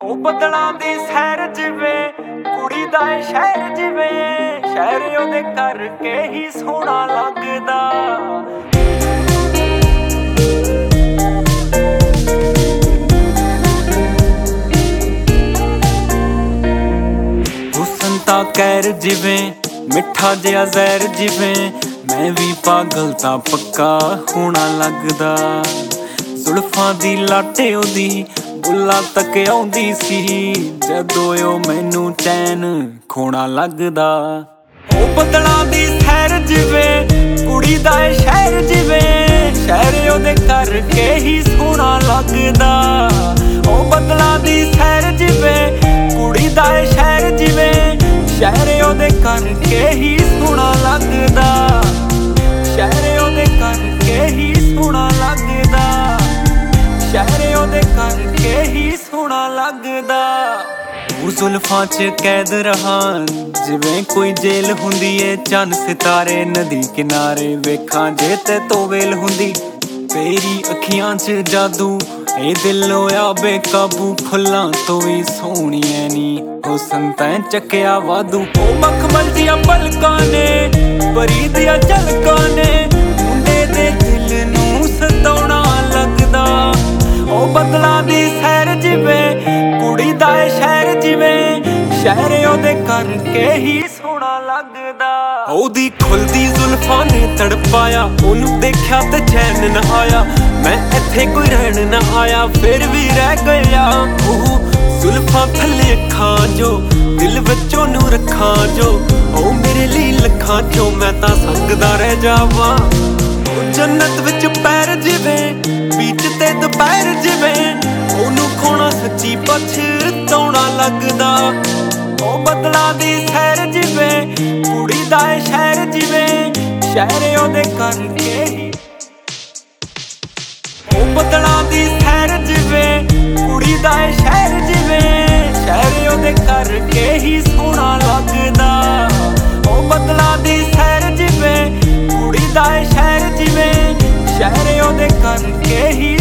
ਉਹ ਬੱਦਲਾਂ ਦੀ ਸੈਰ ਜਿਵੇਂ ਕੁੜੀ ਦਾ ਏ ਸ਼ਹਿਰ ਜਿਵੇਂ ਸ਼ਹਿਰ ਉਹਦੇ ਕਰਕੇ ਹੀ ਸੋਹਣਾ ਲੱਗਦਾ। ਹੁਸਨ ਤਾਂ ਕਹਿਰ ਜਿਵੇਂ ਮਿੱਠਾ ਜਿਹਾ ਜ਼ਹਿਰ ਜਿਵੇਂ ਮੈਂ ਵੀ ਪਾਗਲ ਤਾਂ ਪੱਕਾ ਹੋਣਾ ਲੱਗਦਾ। ਜ਼ੁਲਫਾਂ ਦੀ ਲਾਟੇ ਉਹਦੀ ਬੁੱਲਾਂ ਤੱਕ ਆਉਂਦੀ ਸੀ ਜਦੋਂ ਉਹ ਮੈਨੂੰ ਚੈਨ ਖੋਣਾ ਲੱਗਦਾ। ਉਹ ਬੱਦਲਾਂ ਦੀ ਸੈਰ ਜਿਵੇਂ ਕੁੜੀ ਦਾ ਏ ਸ਼ਹਿਰ ਜਿਵੇਂ ਸ਼ਹਿਰ ਉਹਦੇ ਕਰਕੇ ਹੀ ਸੋਹਣਾ ਲੱਗਦਾ। ਉਹ ਬੱਦਲਾਂ ਦੀ ਸੈਰ ਜਿਵੇਂ ਕੁੜੀ ਦਾ ਏ ਸ਼ਹਿਰ ਜਿਵੇਂ ਸ਼ਹਿਰ ਉਹਦੇ ਕਰਕੇ ਹੀ ਸੋਹਣਾ ਲੱਗਦਾ। ਸ਼ਹਿਰ ਉਹਦੇ ਕਰਕੇ ਹੀ ਸੋਹਣਾ ਲੱਗਦਾ। ਸ਼ਹਿਰ ਉਹਦੇ ਕਰਕੇ ਹੀ ਸੋਹਣਾ ਲੱਗਦਾ। ਉਹ ਜ਼ੁਲਫਾਂ 'ਚ ਕੈਦ ਰਹਾਂ ਜਿਵੇਂ ਕੋਈ ਜੇਲ੍ਹ ਹੁੰਦੀ ਏ। ਚੰਨ ਸਿਤਾਰੇ ਨਦੀ ਕਿਨਾਰੇ ਵੇਖਾਂ ਜੇ ਤੇ ਤੋਵੇਲ ਹੁੰਦੀ। ਤੇਰੀ ਅੱਖੀਆਂ 'ਚ ਜਾਦੂ ਇਹ ਦਿਲ ਹੋਇਆ ਬੇਕਾਬੂ। ਫੁੱਲਾਂ ਤੋਂ ਵੀ ਸੋਹਣੀ ਐ ਨੀ ਹੁਸਨ ਤੈਂ ਚੱਕਿਆ ਵਾਧੂ। ਉਹ ਮਖਮਲ ਦੀਆਂ ਪਲਕਾਂ ਨੇ ਪਰੀ ਦੀਆਂ ਝਲਕਾਂ ਨੇ ਮੁੰਡੇ ਦੇ ਦਿਲ ਨੂੰ ਸਤਾਉਣਾ ਲੱਗਦਾ। ਉਹ ਬੱਦਲਾਂ ਦੀ ਸੈਰ ਜਿਵੇਂ ਕੁੜੀ ਦਾ ਏ ਸ਼ਹਿਰ ਜਿਵੇਂ ਸ਼ਹਿਰ ਉਹਦੇ ਕਰਕੇ ਹੀ ਸੋਹਣਾ ਲੱਗਦਾ। ਉਹਦੀ ਖੁੱਲਦੀ ਜ਼ੁਲਫਾਂ ਨੇ ਤੜਪਾਇਆ ਉਹਨੂੰ ਦੇਖਿਆ ਤੇ ਚੈਨ ਨਾ ਆਇਆ। ਮੈਂ ਇੱਥੇ ਕੋਈ ਰਹਿਣ ਨਾ ਆਇਆ ਫਿਰ ਵੀ ਰਹਿ ਗਿਆ। ਉਹ ਜ਼ੁਲਫਾਂ ਥੱਲੇ ਅੱਖਾਂ ਜੋ ਦਿਲ ਵਿੱਚ ਉਹਨੂੰ ਰੱਖਾਂ ਜੋ ਉਹ ਮੇਰੇ ਲਈ ਲੱਖਾਂ ਚੋਂ ਮੈਂ ਤਾਂ ਸੰਗਦਾ ਰਹਿ ਜਾਵਾਂ। ਉਹ ਜੰਨਤ ਵਿੱਚ ਪੈਰ ਜਿਵੇਂ ਬੀਚ ਤੇ ਦੁਪਹਿਰ ਜਿਵੇਂ ਉਹਨੂੰ ਖੋਣਾ ਸੱਚੀ ਪਛਤਾਉਣਾ ਲੱਗਦਾ। ਉਹ ਬੱਦਲਾਂ ਦੀ ਸੈਰ ਜਿਵੇਂ ਕੁੜੀ ਦਾ ਏ ਸ਼ਹਿਰ ਜਿਵੇਂ ਸ਼ਹਿਰ ਉਹਦੇ ਕਰਕੇ ਹੀ। ਉਹ ਬੱਦਲਾਂ ਦੀ ਸੈਰ ਜਿਵੇਂ ਕੁੜੀ ਦਾ ਏ ਸ਼ਹਿਰ ਜਿਵੇਂ ਸ਼ਹਿਰ ਉਹਦੇ ਕਰਕੇ ਹੀ ਸੋਹਣਾ ਲੱਗਦਾ। ਉਹ ਬੱਦਲਾਂ ਦੀ ਸੈਰ ਜਿਵੇਂ ਕੁੜੀ ਦਾ ਏ ਸ਼ਹਿਰ ਜਿਵੇਂ ਸ਼ਹਿਰ ਉਹਦੇ ਕਰਕੇ ਹੀ